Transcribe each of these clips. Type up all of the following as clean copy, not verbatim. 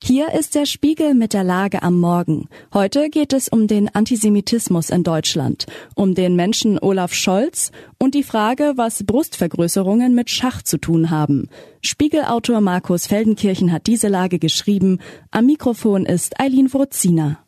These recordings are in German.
Hier ist der Spiegel mit der Lage am Morgen. Heute geht es um den Antisemitismus in Deutschland, um den Menschen Olaf Scholz und die Frage, was Brustvergrößerungen mit Schach zu tun haben. Spiegelautor Markus Feldenkirchen hat diese Lage geschrieben. Am Mikrofon ist Eileen Wruzina.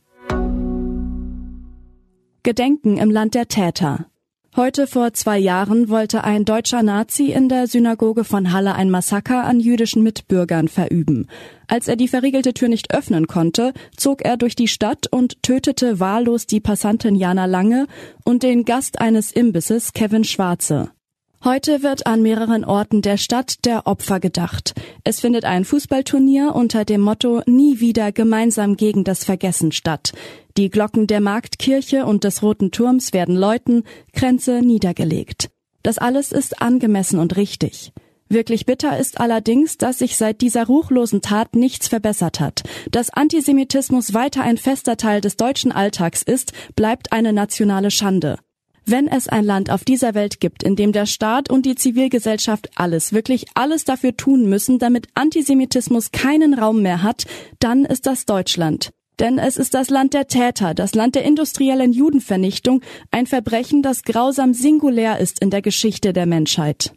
Gedenken im Land der Täter. Heute vor 2 Jahren wollte ein deutscher Nazi in der Synagoge von Halle ein Massaker an jüdischen Mitbürgern verüben. Als er die verriegelte Tür nicht öffnen konnte, zog er durch die Stadt und tötete wahllos die Passantin Jana Lange und den Gast eines Imbisses Kevin Schwarze. Heute wird an mehreren Orten der Stadt der Opfer gedacht. Es findet ein Fußballturnier unter dem Motto „Nie wieder gemeinsam gegen das Vergessen" statt. Die Glocken der Marktkirche und des Roten Turms werden läuten, Kränze niedergelegt. Das alles ist angemessen und richtig. Wirklich bitter ist allerdings, dass sich seit dieser ruchlosen Tat nichts verbessert hat. Dass Antisemitismus weiter ein fester Teil des deutschen Alltags ist, bleibt eine nationale Schande. Wenn es ein Land auf dieser Welt gibt, in dem der Staat und die Zivilgesellschaft wirklich alles dafür tun müssen, damit Antisemitismus keinen Raum mehr hat, dann ist das Deutschland. Denn es ist das Land der Täter, das Land der industriellen Judenvernichtung, ein Verbrechen, das grausam singulär ist in der Geschichte der Menschheit.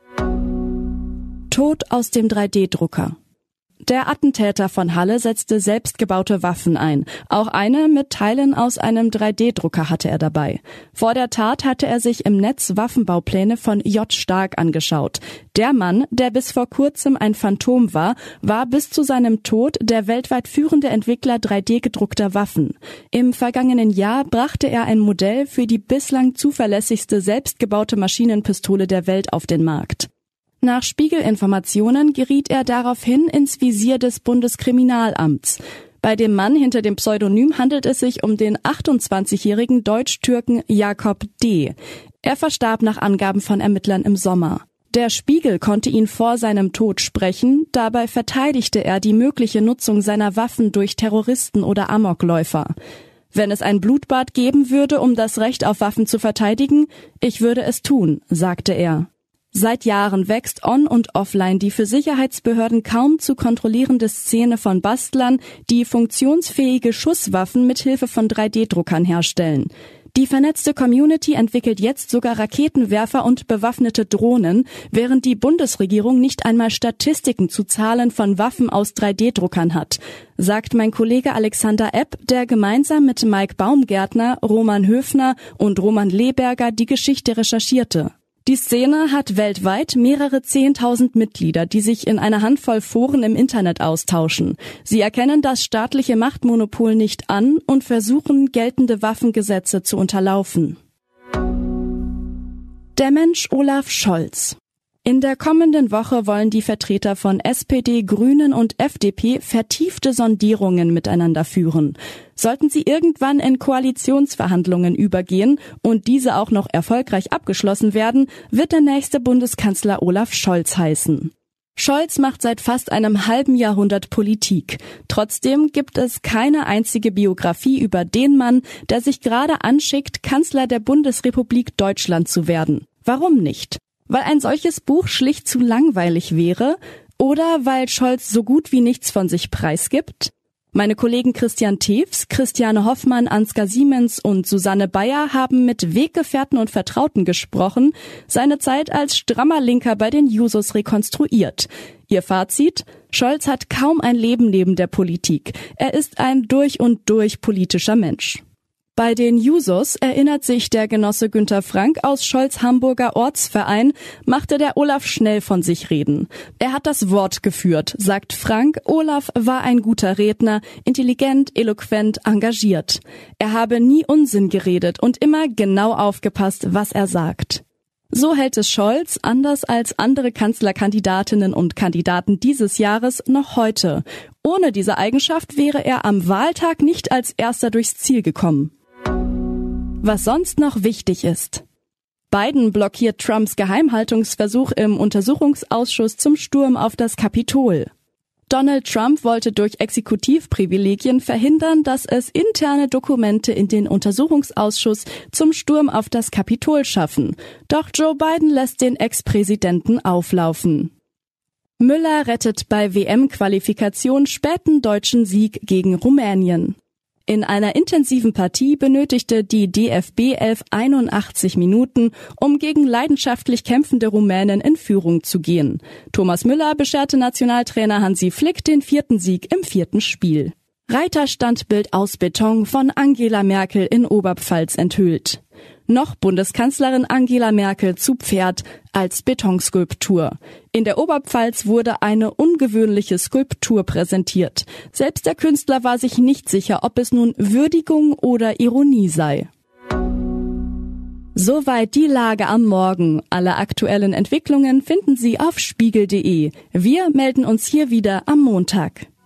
Tod aus dem 3D-Drucker. Der Attentäter von Halle setzte selbstgebaute Waffen ein. Auch eine mit Teilen aus einem 3D-Drucker hatte er dabei. Vor der Tat hatte er sich im Netz Waffenbaupläne von J. Stark angeschaut. Der Mann, der bis vor kurzem ein Phantom war bis zu seinem Tod der weltweit führende Entwickler 3D-gedruckter Waffen. Im vergangenen Jahr brachte er ein Modell für die bislang zuverlässigste selbstgebaute Maschinenpistole der Welt auf den Markt. Nach Spiegelinformationen geriet er daraufhin ins Visier des Bundeskriminalamts. Bei dem Mann hinter dem Pseudonym handelt es sich um den 28-jährigen Deutsch-Türken Jakob D. Er verstarb nach Angaben von Ermittlern im Sommer. Der Spiegel konnte ihn vor seinem Tod sprechen, dabei verteidigte er die mögliche Nutzung seiner Waffen durch Terroristen oder Amokläufer. Wenn es ein Blutbad geben würde, um das Recht auf Waffen zu verteidigen, ich würde es tun, sagte er. Seit Jahren wächst on und offline die für Sicherheitsbehörden kaum zu kontrollierende Szene von Bastlern, die funktionsfähige Schusswaffen mit Hilfe von 3D-Druckern herstellen. Die vernetzte Community entwickelt jetzt sogar Raketenwerfer und bewaffnete Drohnen, während die Bundesregierung nicht einmal Statistiken zu Zahlen von Waffen aus 3D-Druckern hat, sagt mein Kollege Alexander Epp, der gemeinsam mit Mike Baumgärtner, Roman Höfner und Roman Leberger die Geschichte recherchierte. Die Szene hat weltweit mehrere 10.000 Mitglieder, die sich in einer Handvoll Foren im Internet austauschen. Sie erkennen das staatliche Machtmonopol nicht an und versuchen, geltende Waffengesetze zu unterlaufen. Der Mensch Olaf Scholz. In der kommenden Woche wollen die Vertreter von SPD, Grünen und FDP vertiefte Sondierungen miteinander führen. Sollten sie irgendwann in Koalitionsverhandlungen übergehen und diese auch noch erfolgreich abgeschlossen werden, wird der nächste Bundeskanzler Olaf Scholz heißen. Scholz macht seit fast einem halben Jahrhundert Politik. Trotzdem gibt es keine einzige Biografie über den Mann, der sich gerade anschickt, Kanzler der Bundesrepublik Deutschland zu werden. Warum nicht? Weil ein solches Buch schlicht zu langweilig wäre oder weil Scholz so gut wie nichts von sich preisgibt? Meine Kollegen Christian Tews, Christiane Hoffmann, Ansgar Siemens und Susanne Bayer haben mit Weggefährten und Vertrauten gesprochen, seine Zeit als strammer Linker bei den Jusos rekonstruiert. Ihr Fazit? Scholz hat kaum ein Leben neben der Politik. Er ist ein durch und durch politischer Mensch. Bei den Jusos, erinnert sich der Genosse Günter Frank aus Scholz' Hamburger Ortsverein, machte der Olaf schnell von sich reden. Er hat das Wort geführt, sagt Frank. Olaf war ein guter Redner, intelligent, eloquent, engagiert. Er habe nie Unsinn geredet und immer genau aufgepasst, was er sagt. So hält es Scholz, anders als andere Kanzlerkandidatinnen und Kandidaten dieses Jahres, noch heute. Ohne diese Eigenschaft wäre er am Wahltag nicht als Erster durchs Ziel gekommen. Was sonst noch wichtig ist. Biden blockiert Trumps Geheimhaltungsversuch im Untersuchungsausschuss zum Sturm auf das Kapitol. Donald Trump wollte durch Exekutivprivilegien verhindern, dass es interne Dokumente in den Untersuchungsausschuss zum Sturm auf das Kapitol schaffen. Doch Joe Biden lässt den Ex-Präsidenten auflaufen. Müller rettet bei WM-Qualifikation späten deutschen Sieg gegen Rumänien. In einer intensiven Partie benötigte die DFB-Elf 81 Minuten, um gegen leidenschaftlich kämpfende Rumänen in Führung zu gehen. Thomas Müller bescherte Nationaltrainer Hansi Flick den 4. Sieg im 4. Spiel. Reiterstandbild aus Beton von Angela Merkel in Oberpfalz enthüllt. Noch Bundeskanzlerin Angela Merkel zu Pferd als Betonskulptur. In der Oberpfalz wurde eine ungewöhnliche Skulptur präsentiert. Selbst der Künstler war sich nicht sicher, ob es nun Würdigung oder Ironie sei. Soweit die Lage am Morgen. Alle aktuellen Entwicklungen finden Sie auf spiegel.de. Wir melden uns hier wieder am Montag.